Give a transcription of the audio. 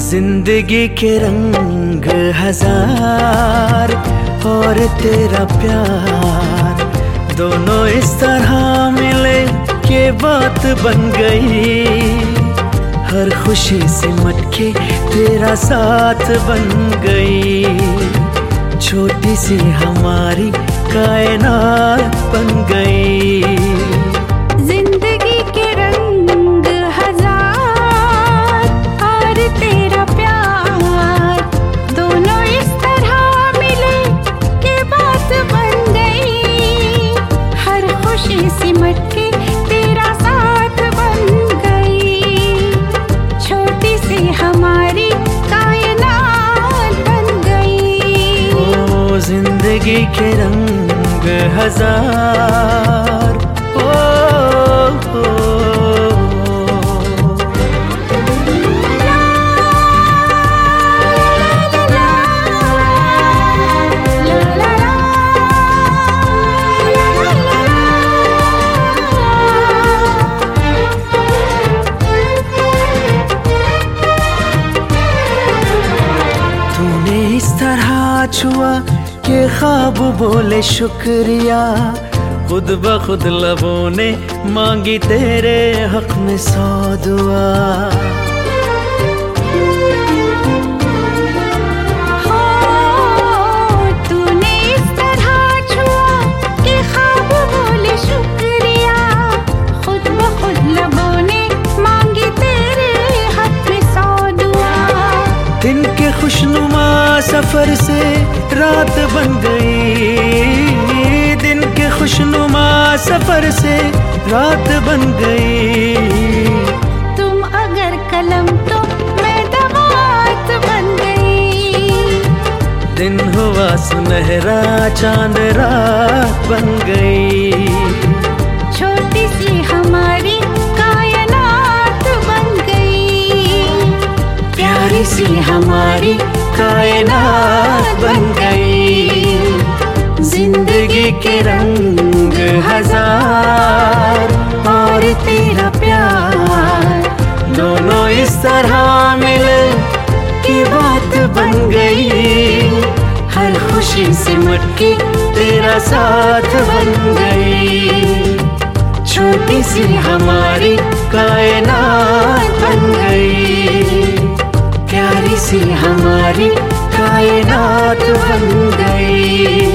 जिंदगी के रंग हजार और तेरा प्यार दोनों इस तरह मिले कि बात बन गई। हर खुशी सिमट के तेरा साथ बन गई। छोटी सी हमारी कायनात बन गई। सिमट के तेरा साथ बन गई। छोटी सी हमारी कायनात बन गई। ओ जिंदगी के रंग हजार ओ। इस तरह छुआ के ख्वाब बोले शुक्रिया। खुद ब खुद लबों ने मांगी तेरे हक में 100 दुआ। तूने इस तरह छुआ के ख्वाब बोले शुक्रिया। खुद ब खुद लबों ने मांगी तेरे हक में 100 दुआ। दिन के खुशनुमा सफर से रात बन गई। दिन के खुशनुमा सफर से रात बन गई। तुम अगर कलम तो मैं दवात बन गई। दिन हुआ सुनहरा चांद रात बन गई। छोटी सी हमारी कायनात बन गई। प्यारी सी हमारी कायनात बन गई। जिंदगी के रंग हजार और तेरा प्यार दोनों इस तरह मिले कि बात बन गई। हर खुशी सिमट के तेरा साथ बन गई। छोटी सी हमारी कायनात बन गई। प्यारी सी हमारी कायनात बन गई।